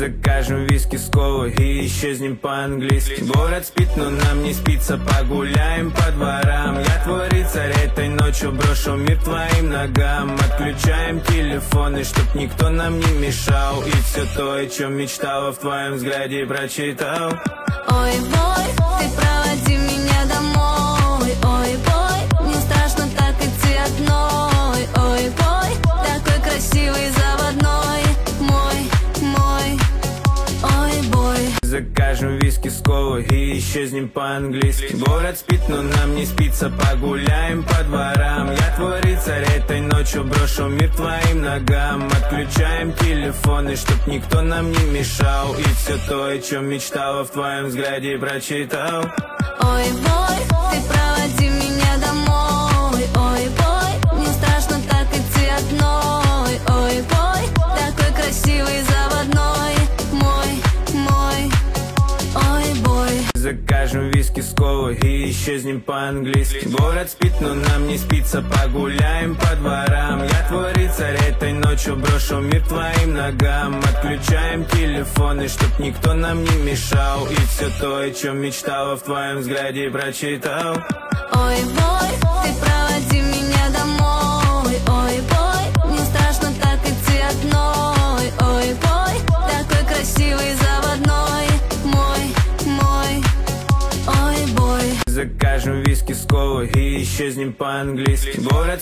Закажем виски с колой и исчезнем по-английски. Город спит, но нам не спится, погуляем по дворам. Я твой рыцарь, этой ночью брошу мир твоим ногам. Отключаем телефоны, чтоб никто нам не мешал. И все то, о чем мечтала, в твоем взгляде прочитал. Ой, бой, ты проводи меня домой. Ой, бой, мне страшно так идти одной. Ой, бой, такой красивый заводной. Мой, ой, бой. Закажем виски с колой и исчезнем по-английски. Город спит, но нам не спится, погуляем по дворам. Я твой рыцарь, этой ночью брошу мир твоим ногам. Отключаем телефоны, чтоб никто нам не мешал. И все то, о чем мечтала, в твоем взгляде прочитал. Ой, бой, ты проводи меня домой. Ой, бой, мне страшно так идти одной. Ой, бой, такой красивый заводной. Мой, ой, бой. Закажем виски с колой и исчезнем по-английски. Город спит, но нам не спится, погуляем по дворам. Я твой рыцарь, этой ночью брошу мир твоим ногам. Отключаем телефоны, чтоб никто нам не мешал. И все то, о чем мечтала, в твоем взгляде прочитал. Ой, бой, ты проводи меня домой. Ой, бой, мне страшно так идти одной. Ой, бой, такой красивый заводной. Мой, ой, бой. Закажем виски с колой и исчезнем по-английски. Город